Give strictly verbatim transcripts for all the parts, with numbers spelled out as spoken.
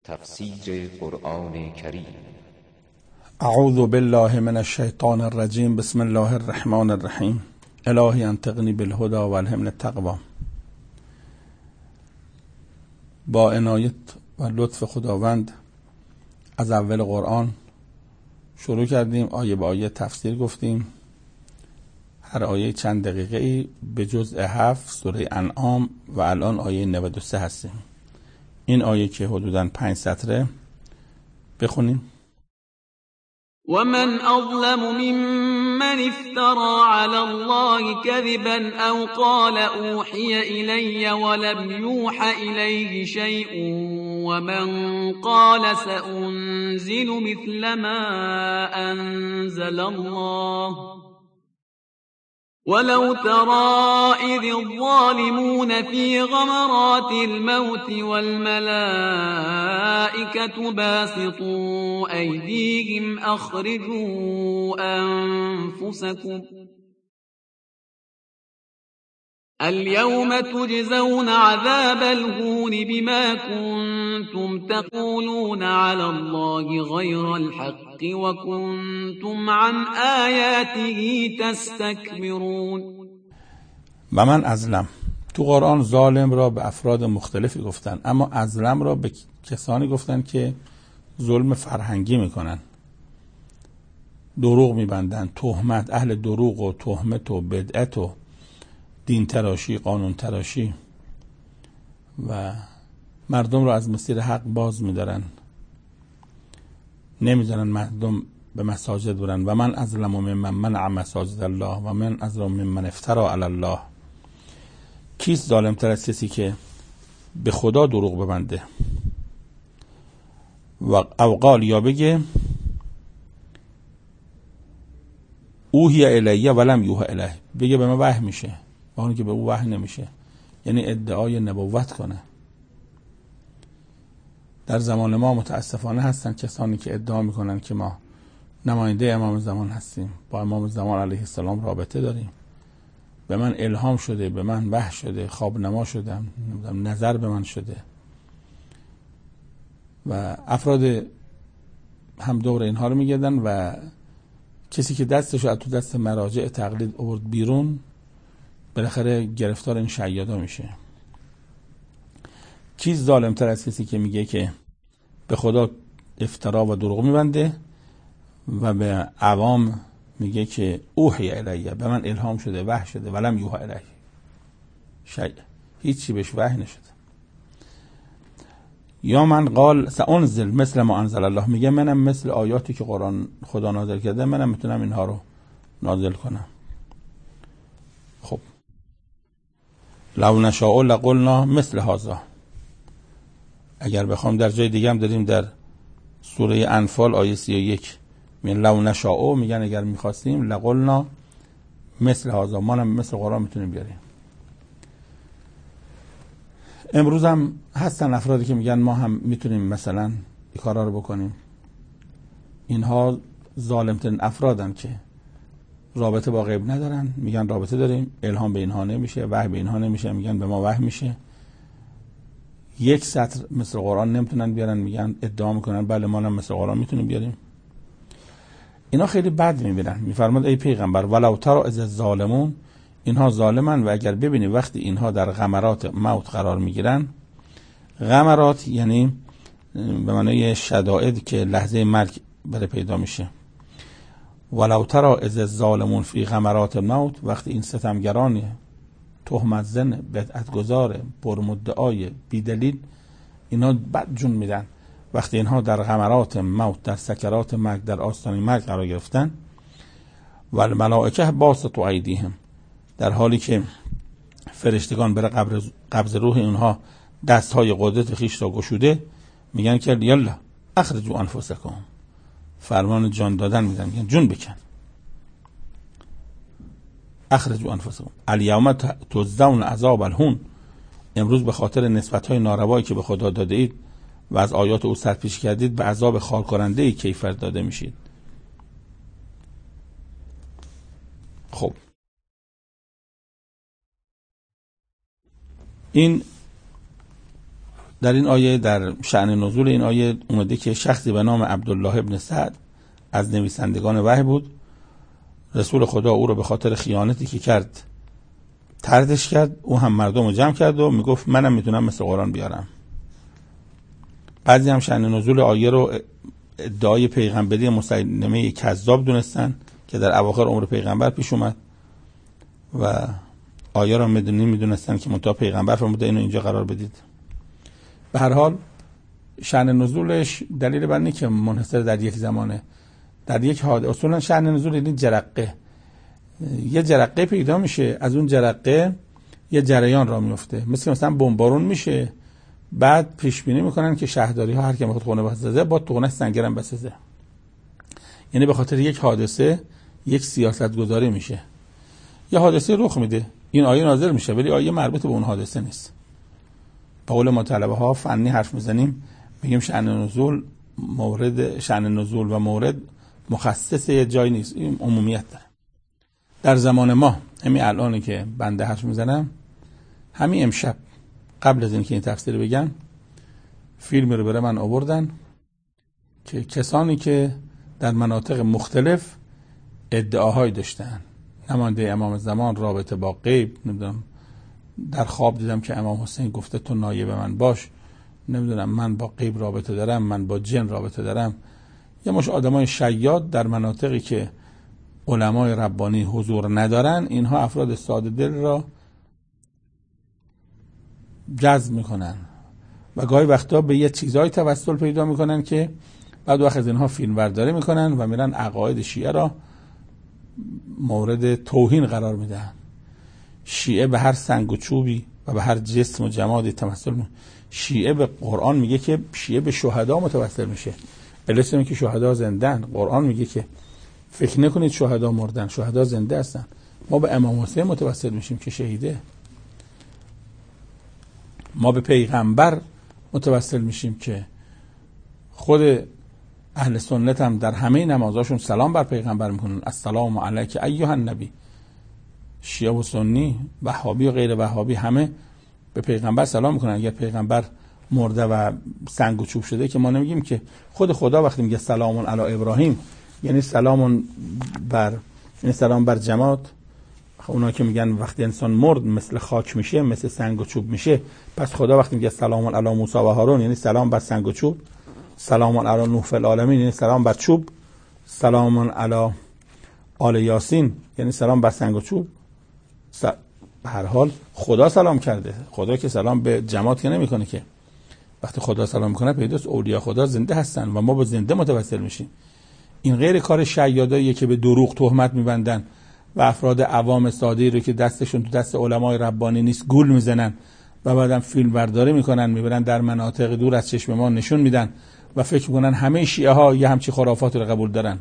تفسیر قرآن کریم. اعوذ بالله من الشیطان الرجیم. بسم الله الرحمن الرحیم. الهی انطقنی بالهدى و الهمنی التقوی. با عنایت و لطف خداوند از اول قرآن شروع کردیم، آیه به آیه تفسیر گفتیم. هر آیه چند دقیقه ای به جزء هفت سوره انعام و الان آیه نود و سه هستیم. این آیه که حدوداً پنج سطره بخونیم. ومن أظلم ممن افترى على الله كذبا أو قال أوحي إلي ولم يوح إليه شيء ومن قال سأنزل مثل ما أنزل الله ولو ترى إذ الظالمون في غمرات الموت والملائكة باسطوا أيديهم أخرجوا أنفسكم اليوم تجزون عذاب الهون بما كنتم تقولون على الله غير الحق وكنتم عن آياته تستكبرون. و من ازلم. تو قرآن ظالم را به افراد مختلفی گفتن، اما ازلم را به کسانی گفتن که ظلم فرهنگی میکنن، دروغ میبندن، تهمت، اهل دروغ و تهمت و بدعت و دین تراشی، قانون تراشی و مردم را از مسیر حق باز میدارن، نمیذارن مردم به مساجد برن. و من ازلم ممن منع مساجد الله و من ازلم ممن افترى علی الله. کیست ظالم تر از کسی که به خدا دروغ ببنده و او قال یا بگه اوحی الیه ولم یوحی الیه، بگه به من وحی میشه با اون که به او وحی نمیشه، یعنی ادعای نبوت کنه. در زمان ما متاسفانه هستن کسانی که ادعا میکنن که ما نماینده امام زمان هستیم، با امام زمان علیه السلام رابطه داریم، به من الهام شده، به من وحی شده، خواب نما شدم، نظر به من شده. و افراد هم دور اینها رو میگردن و کسی که دستش از تو دست مراجع تقلید آورد بیرون بالاخره گرفتار این شیادا میشه. کی ظالم تر از کسی که میگه که به خدا افترا و دروغ میبنده و به عوام میگه که اوحی الیه، به من الهام شده، وحی شده، ولم یوحی الیه، شیء، هیچی بهش وحی نشده. یا من قال سأنزل مثل ما انزل الله، میگه منم مثل آیاتی که قرآن خدا نازل کرده منم میتونم اینها رو نازل کنم. خب لو نشاء لقلنا مثل هذا، اگر بخوام در جای دیگه هم داریم در سوره انفال آیه سی و یک میگن لو نشاء، میگن اگر میخواستیم لقلنا مثل هذا، ما هم مثل قرآن میتونیم بیاریم. امروز هم هستن افرادی که میگن ما هم میتونیم مثلا این کارا رو بکنیم. اینها ظالمترین افرادن که رابطه با غیب ندارن، میگن رابطه داریم، الهام به اینها نمیشه، وحی به اینها نمیشه، میگن به ما وحی میشه. یک سطر مثل قرآن نمیتونن بیارن، میگن ادعا میکنن بله ما هم مثل قرآن میتونیم بیاریم. اینا خیلی بد میبینن. میفرماد ای پیغمبر ولو تری اذ الظالمون، اینها ظالمن و اگر ببینی وقتی اینها در غمرات موت قرار میگیرن، غمرات یعنی به معنای شدائد که لحظه مرگ بره پیدا میشه. ولو تری اذ الظالمون فی غمرات الموت، وقتی این ستمگران تهمت زن، بدعت گذار، پرمدعای، بیدلیل، اینا بد جون میدن، وقتی اینها در غمرات موت، در سکرات مرگ، در آستانه مرگ قرار گرفتن، و الملائکه باسطوا ایدیهم، در حالی که فرشتگان برای قبض روح اونها دستهای قدرت خیش را گشوده، میگن که یلا اخرجوا انفسکم، فرمان جان دادن میدن، میگن جون بکن. اخرجوا انفسکم الیوم تجزون عذاب الهون، امروز به خاطر نسبت‌های ناروایی که به خدا داده اید و از آیات او سرپیچی کردید به عذاب خار کننده ای کیفر داده میشید. خب این در این آیه، در شأن نزول این آیه اومده که شخصی به نام عبدالله ابن سعد از نویسندگان وحی بود. رسول خدا او رو به خاطر خیانتی که کرد طردش کرد. او هم مردم رو جمع کرد و میگفت منم میتونم مثل قرآن بیارم. بعضی هم شأن نزول آیه رو ادعای پیغمبری مسیلمه کذاب دونستن که در اواخر عمر پیغمبر پیش اومد و آیه رو میدونی میدونستن که منتها پیغمبر فرموده اینو اینجا قرار بدید. به هر حال شأن نزولش دلیل بر اینه که منحصر در یک زمانه، در یک حادثه. اصولا شأن نزول این جرقه، یه جرقه پیدا میشه، از اون جرقه یه جریان را میفته، مثل مثلا بمبارون میشه، بعد پیش بینی میکنن که شهرداری ها هر کی میخواد خونه بسازه با تونه سنگرم بسازه. یعنی به خاطر یک حادثه یک سیاست گذاری میشه، یه حادثه رخ میده، این آیه نازل میشه ولی آیه مربوط به اون حادثه نیست. به قول ما طلبه ها فنی حرف میزنیم میگیم شأن نزول مورد شأن نزول و مورد مخصص یه جای نیست، این عمومیت داره. در زمان ما همین الانی که بنده حرف میزنم، همین امشب قبل از اینکه این تفسیر بگم فیلمی رو برای من آوردن که کسانی که در مناطق مختلف ادعاهایی داشتن، نماینده امام زمان رابطه با غیب، نمیدونم در خواب دیدم که امام حسین گفته تو نایب من باش، نمیدونم من با غیب رابطه دارم، من با جن رابطه دارم. یه مش آدمای شیاد در مناطقی که علمای ربانی حضور ندارن، اینها افراد ساده دل را جذب میکنن و گاهی وقتا به یه چیزای توسل پیدا میکنن که بعد وقت از اینها فیلم برداری میکنن و میرن عقاید شیعه را مورد توهین قرار میدن. شیعه به هر سنگ و چوبی و به هر جسم و جمادی تمثل میکنه. شیعه به قرآن میگه که شیعه به شهدا متوسل میشه، البته اینکه شهدا زندن. قرآن میگه که فکر نکنید شهدا مردن، شهدا زنده هستن. ما به امام حسین متوسل میشیم که شهیده. ما به پیغمبر متوسل میشیم که خود اهل سنت هم در همه نمازاشون سلام بر پیغمبر میکنن، السلام علیک ایها النبی. شیعه و سنی، وهابی و غیر وهابی همه به پیغمبر سلام میکنن. اگر پیغمبر مرده و سنگ و چوب شده که ما نمیگیم که. خود خدا وقتی میگه سلام علی ابراهیم یعنی سلام بر یعنی سلام بر جماد. اونا که میگن وقتی انسان مرد مثل خاک میشه، مثل سنگ و چوب میشه، پس خدا وقتی میگه سلام علی موسی و هارون یعنی سلام بر سنگ و چوب، سلام علی نوح فی العالمین یعنی سلام بر چوب، سلام علی آل یاسین یعنی سلام بر سنگ و چوب. به هر حال خدا سلام کرده. خدا که سلام به جماد که نمیکنه که. وقتی خدا سلام میکنه پیداست اولیاء خدا زنده هستن و ما به زنده متوسل میشیم. این غیر کار شیاداییه که به دروغ تهمت میبندن و افراد عوام ساده رو که دستشون تو دست علمای ربانی نیست گول میزنن و بعدم فیلم برداری میکنن، میبرن در مناطق دور از چشم ما نشون میدن و فکر میکنن همه شیعه ها یه همچی خرافات رو قبول دارن.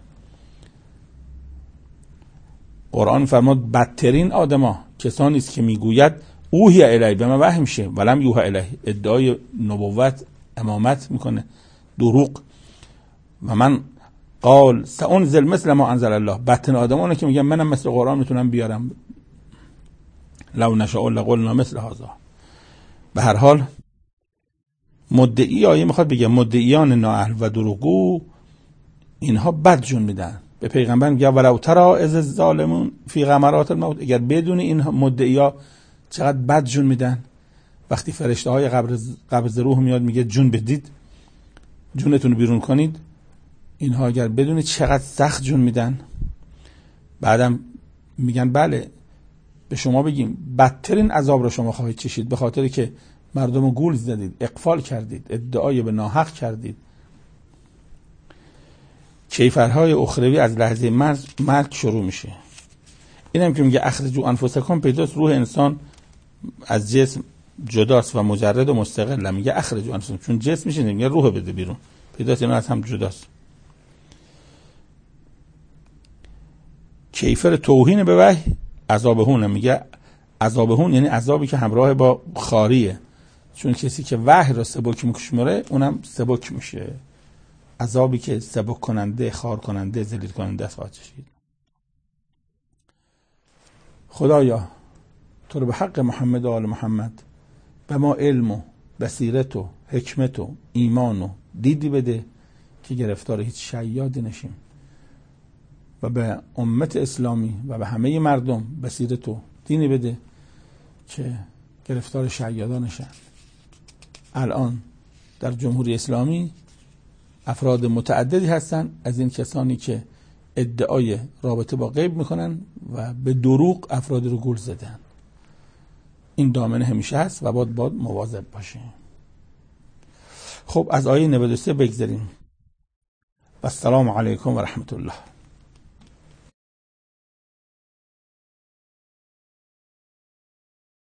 قرآن فرمود بدترین آدما کسانی است که میگوید اوحی الی، به من وحی میشه، ولم یوحی الی، ادعای نبوت امامت میکنه، دروغ. و من قال سأنزل مثل ما انزل الله، بدترین آدمانه که میگن منم مثل قرآن میتونم بیارم، لو نشاء لقلنا مثل هذا. به هر حال مدعی آیه میخواد بگه مدعیان نااهل و دروغگو اینها بد جون میدن. به پیغمبر میگه ولو تری اذ الظالمون فی غمرات الموت، اگر بدون این مدعیا چقدر بد جون میدن. وقتی فرشته های قبض قبض روح میاد میگه جون بدید، جونتون رو بیرون کنید، اینها اگر بدون چقدر سخت جون میدن. بعدم میگن بله به شما بگیم بدترین عذاب رو شما خواهید چشید به خاطری که مردم رو گول زدید، اغفال کردید، ادعای به ناحق کردید. کیفرهای اخروی از لحظه مرگ شروع میشه. اینم که میگه اخرجوا انفسکم، پیداست روح انسان از جسم جداست و مجرد و مستقل. میگه اخرجوا انفسکم چون جسم میشه، میگه روح بده بیرون، پیداست اینا از هم جداست. کیفر توهین به وحی عذابهون، میگه عذابهون یعنی عذابی که همراه با خاریه، چون کسی که وحی را سبک میکشمره اونم سبک میشه. عذابی که سبک کننده، خار کننده، ذلیل کننده است خواهد چشید. خدایا تو رو به حق محمد و آل محمد به ما علم و بصیرت و حکمت و ایمان و دیدی بده که گرفتار هیچ شیادی نشیم و به امت اسلامی و به همه مردم بصیرت و دینی بده که گرفتار شیادا نشن. الان در جمهوری اسلامی افراد متعددی هستن از این کسانی که ادعای رابطه با غیب میکنن و به دروغ افرادی رو گول زدن. این دامنه همیشه هست و باید باید مواظب باشیم. خب از آیه نود و سه بگذاریم. و السلام علیکم و رحمت الله.